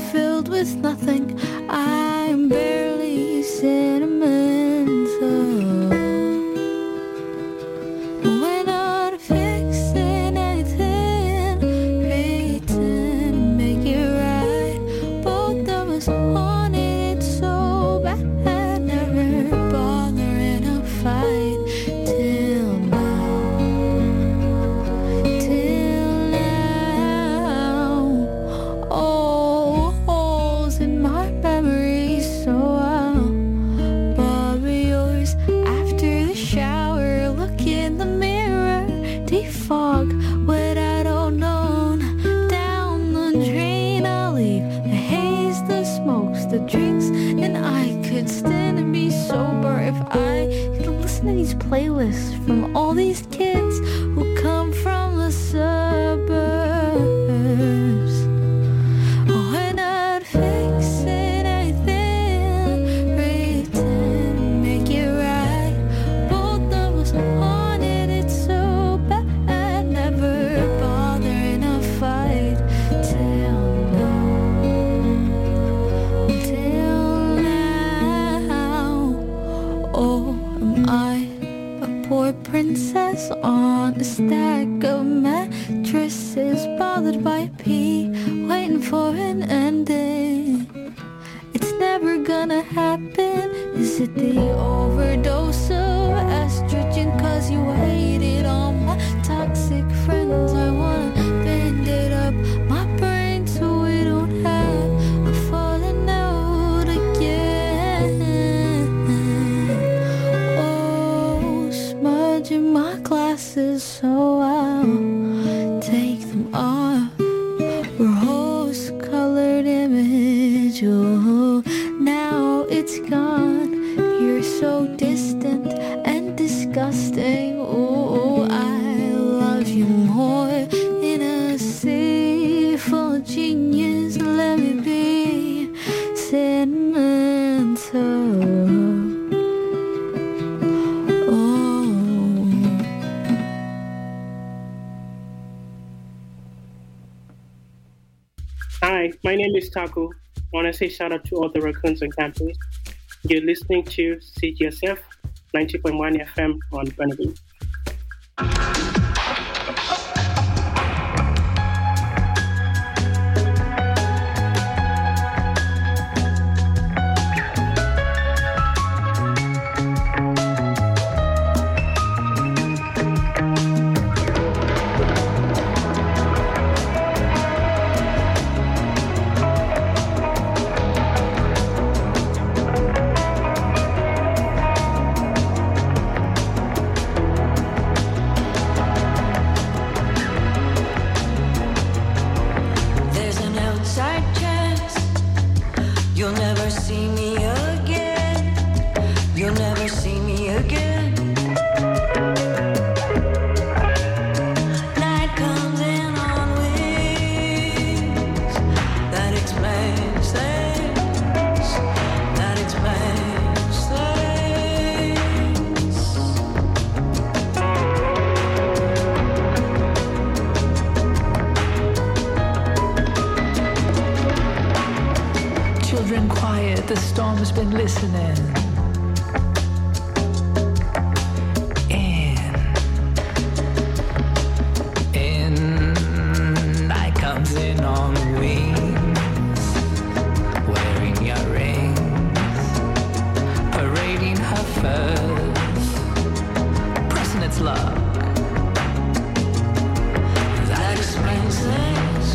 filled with nothing. I'm barely sentimental. We're not fixing anything, pretend to make it right. Both of us wanted it so bad, never bothering to fight till now. Oh, holes in my memory, so I'll bother yours after the shower. Look in the mirror, defog what I don't know. Down the drain I'll leave the haze, the smokes, the drinks, and I could stand to be sober if I could listen to these playlists from all these kids who come from the suburbs. We're not fixing anything, pretend to make it right. Both of us wanted it so bad, never bothering to fight till now. Till now. Oh, am I a poor princess on a stack of mattresses, bothered by a pee, waiting for an ending? It's never gonna happen. Is it the overdose of estrogen? Cause you waited on my toxic friends. I wanna bend it up my brain so we don't have a falling out again. Oh, smudging my glasses so I'll take them off. Rose-colored image, oh, now it's gone. You're so distant and disgusting. Oh, I love you more in a sea full of genius. Let me be sentimental. Oh. Hi, my name is Taku. I want to say shout out to all the raccoons on campus. You're listening to CGSF 90.1 FM on Burnaby. There's an outside chance you'll never see me again. You'll never see me again. Night comes in on wings. That explains things. That explains things. Children quiet, the storm's been listening. In, night comes in on wings, wearing your rings, parading her furs, pressing its luck. That explains things.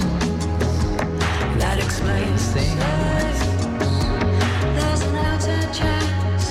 That explains things. There's an outside chance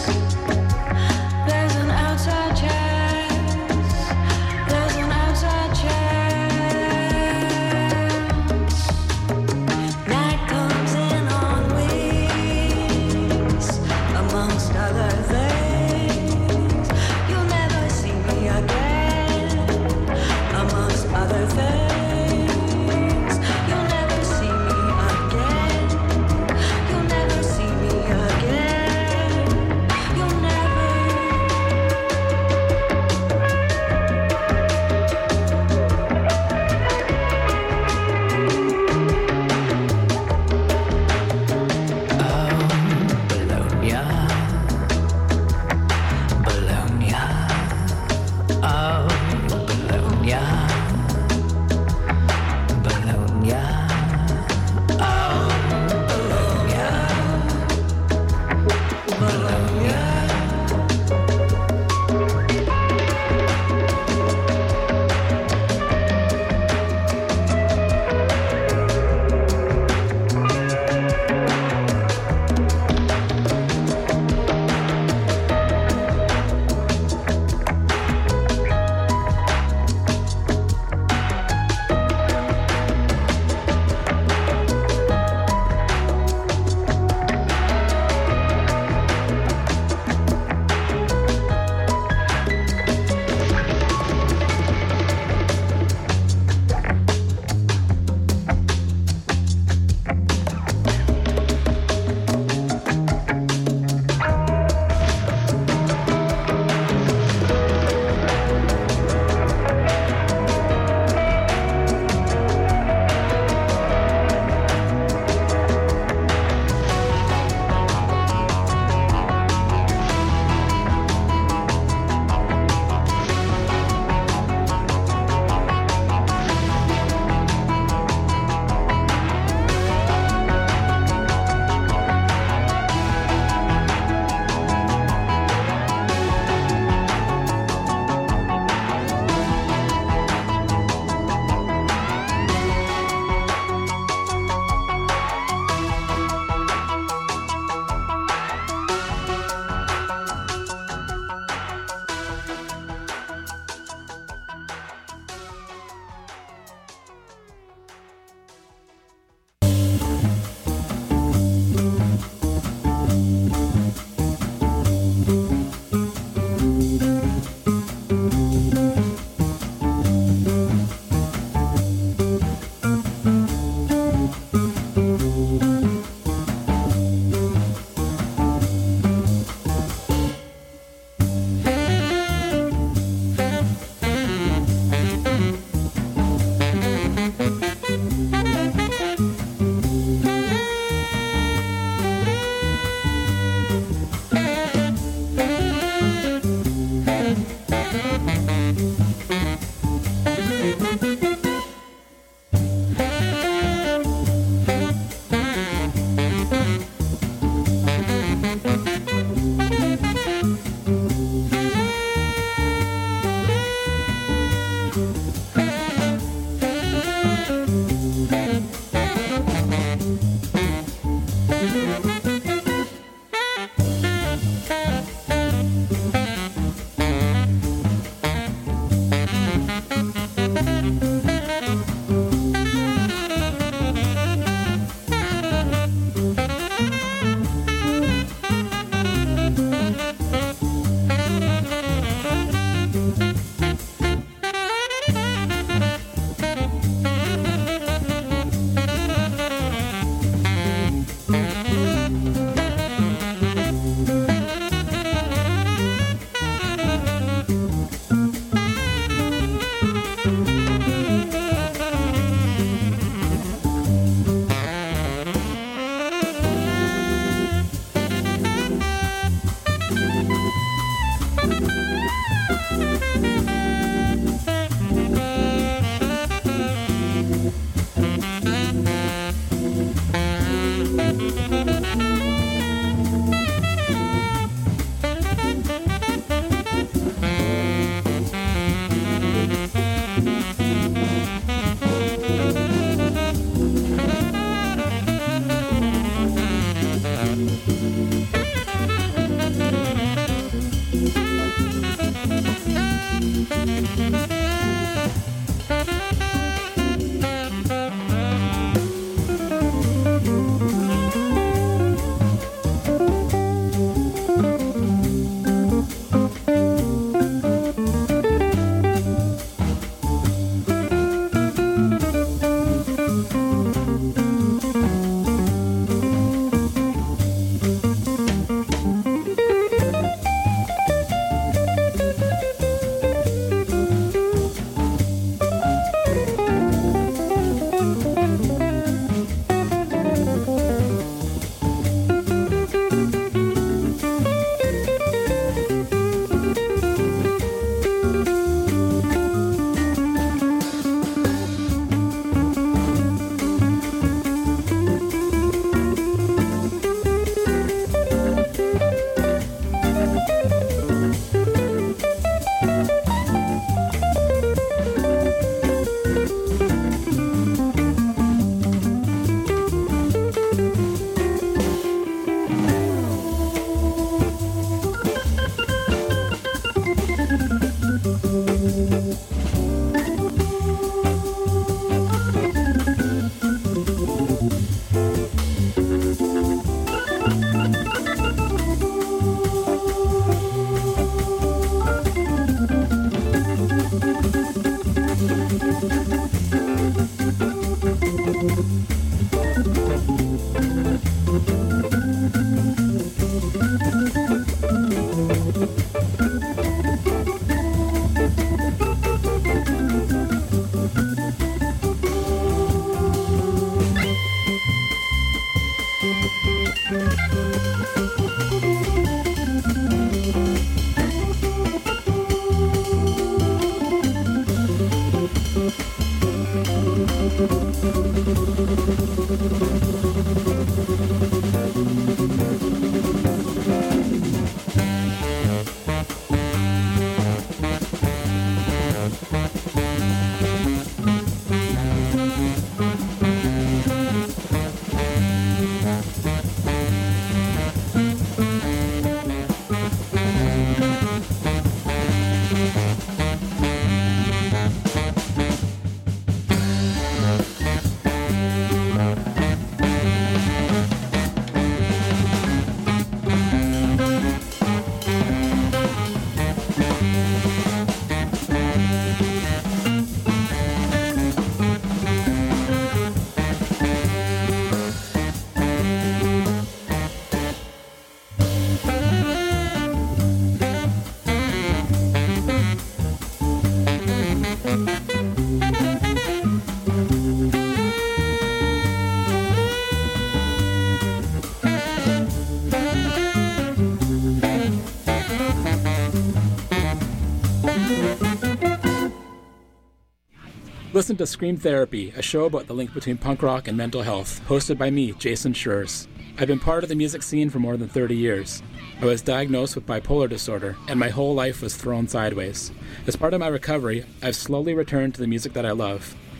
Listen to Scream Therapy, a show about the link between punk rock and mental health, hosted by me, Jason Schurz. I've been part of the music scene for more than 30 years. I was diagnosed with bipolar disorder, and my whole life was thrown sideways. As part of my recovery, I've slowly returned to the music that I love.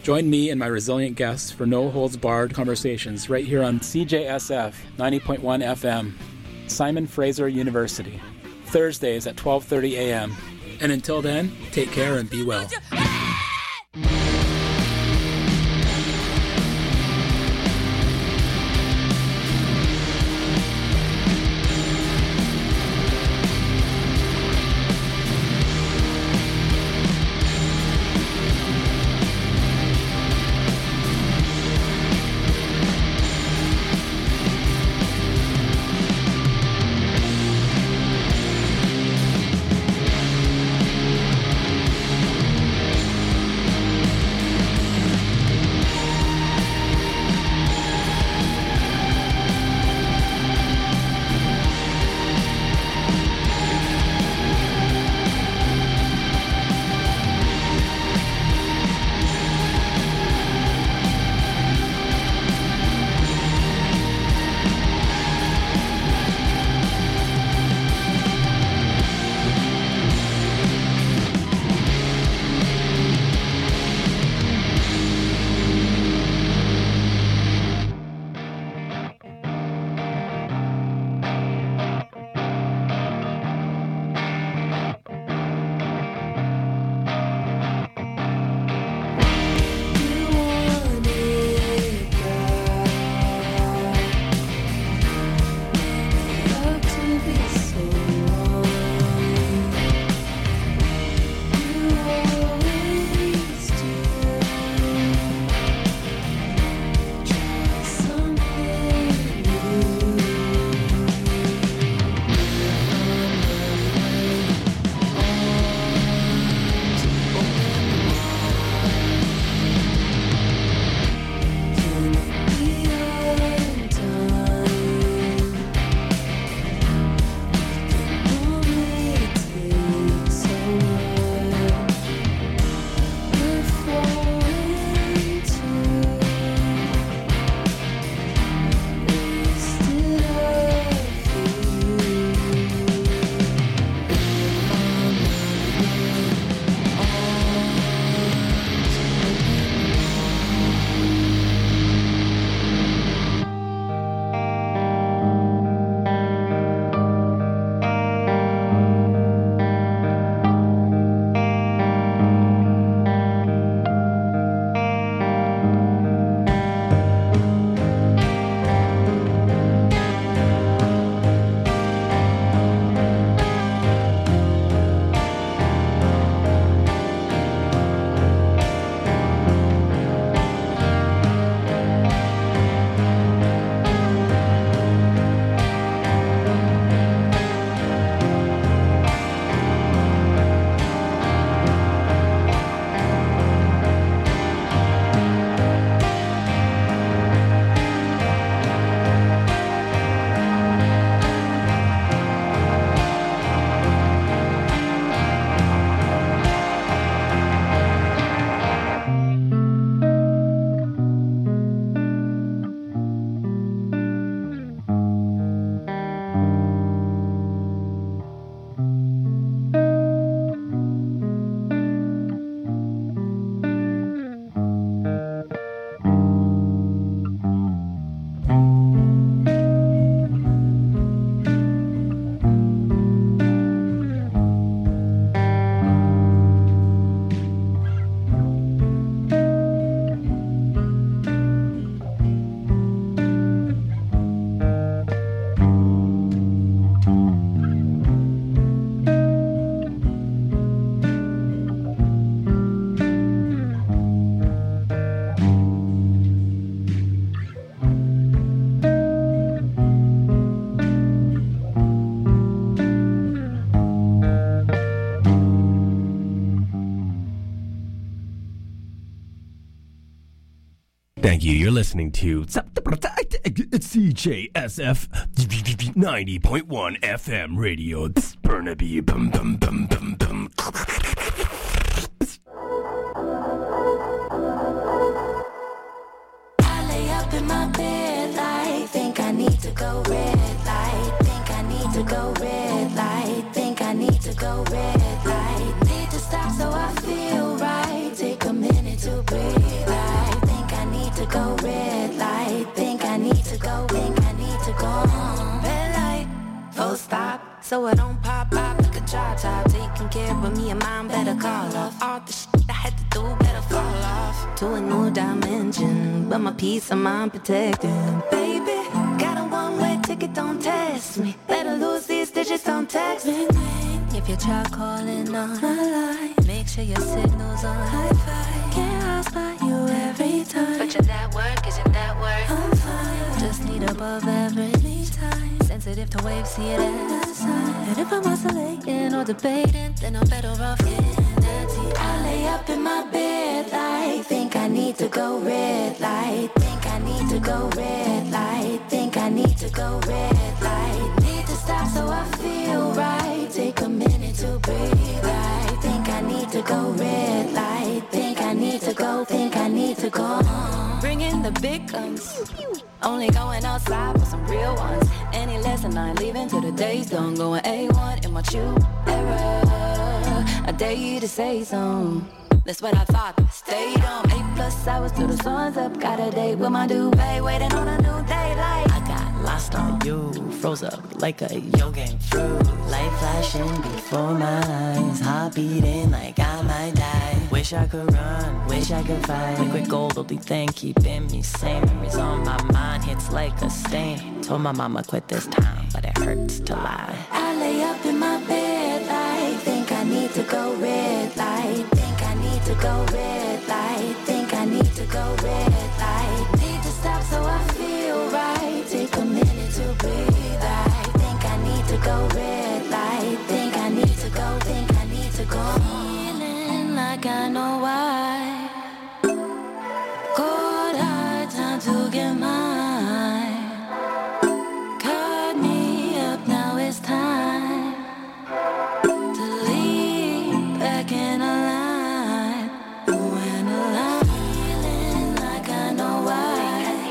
Join me and my resilient guests for no-holds-barred conversations right here on CJSF 90.1 FM, Simon Fraser University, Thursdays at 12:30 a.m. And until then, take care and be well. Thank you. You're listening to CJSF 90.1 FM radio. Burnaby. Bum, bum, bum, bum, bum. I lay up in my bed like, think I need to go red light. Think I need to go red light. Think I need to go red light. Need to stop so I feel right. Take a minute to breathe. so I don't pop like a jaw top. Taking care of me and mine, better call off. All the shit I had to do, better fall off to a new dimension, but my peace of mind protected. Baby, got a one-way ticket, don't test me. Better lose these digits, don't text me. If you try calling on my line, make sure your signal's on high-five. Can't ask by you every time, but you're that work, isn't that work? I'm fine, just need above average time. Sensitive to waves, see it as a sign. And if I'm oscillating or debating, then I'm better off getting dirty. I lay up in my bed like, think I need to go red light. Think I need to go red light. Think I need to go red light. Need to stop so I feel right. Take a minute to breathe. I think I need to go red light. Think I need to go. Think I need to go. Bring in the big guns. Only going outside for some real ones. Any lesson I ain't leaving till the day's done. Going A1 in my true era. I dare you to say so. That's what I thought. Stayed on 8+ hours till the sun's up. Got a date with my duvet, waiting on a new daylight. I got lost on you, froze up like a yoga fruit. Light flashing before my eyes, heart beating like I might die. Wish I could run, wish I could fight. Liquid gold, only thing keeping me sane. Memories on my mind, hits like a stain. Told my mama quit this time, but it hurts to lie. I lay up in my bed like, think I need to go red light. Think I need to go red light. Think I need to go red light. Need to stop so I feel right. Take a minute to breathe. I think I need to go red light. Think I need to go. Think I need to go. Feeling like I know why. Cold hard time to get mine. Cut me up, now it's time to leave back in a line. When I'm feeling like I know why.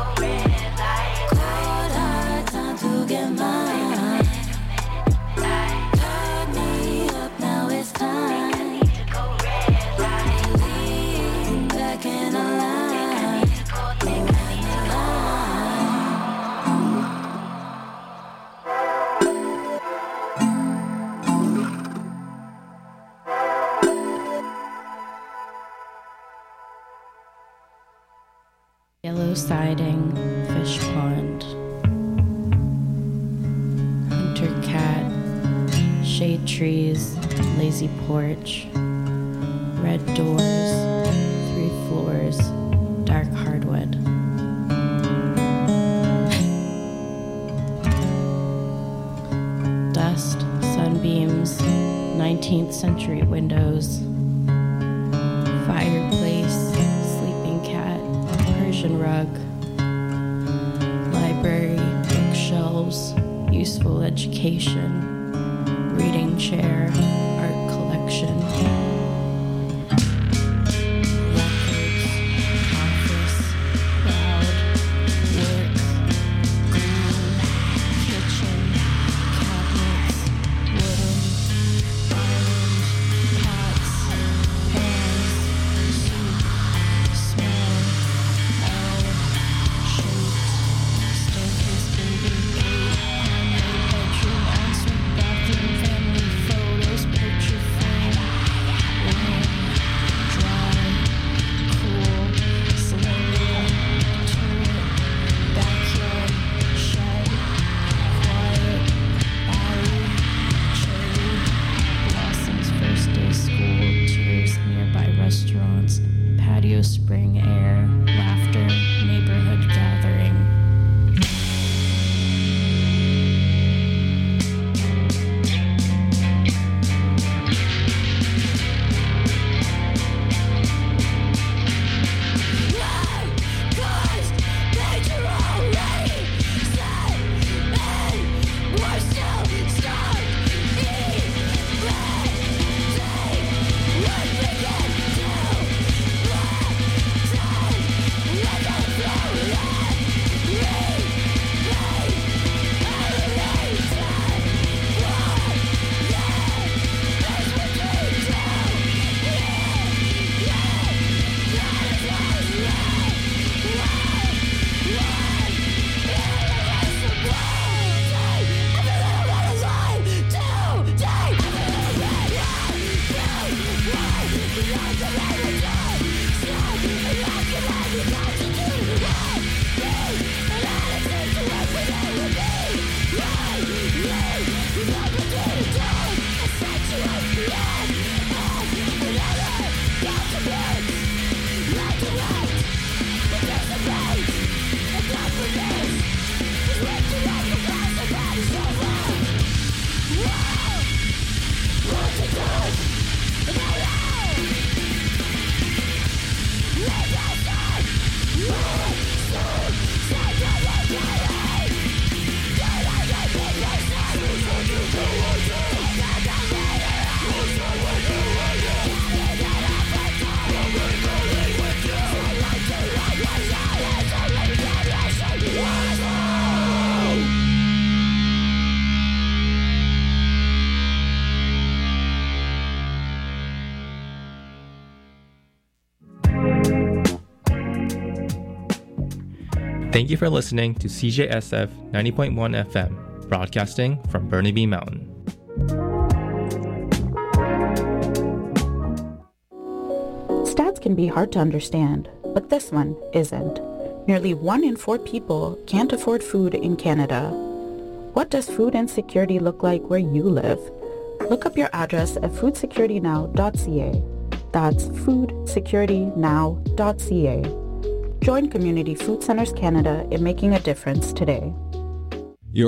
Cold hard time to get mine. Cut me up, now it's time to leave back in a line. Yellow siding, fish pond, hunter cat, shade trees, lazy porch, red doors, 3 floors, dark hardwood. Dust, sunbeams, 19th century windows, fireplace, sleeping cat, Persian rug, library, bookshelves, useful education, reading chair, art collection, records, office, crowd, work, glue, kitchen, cabinets, wooden, island, pots, pans, soup, smell, shoot, staircase, baby, handmade bedroom, ensuite bathroom, family photos, pictures. Thank you for listening to CJSF 90.1 FM, broadcasting from Burnaby Mountain. Stats can be hard to understand, but this one isn't. Nearly 1 in 4 people can't afford food in Canada. What does food insecurity look like where you live? Look up your address at foodsecuritynow.ca. That's foodsecuritynow.ca. Join Community Food Centers Canada in making a difference today.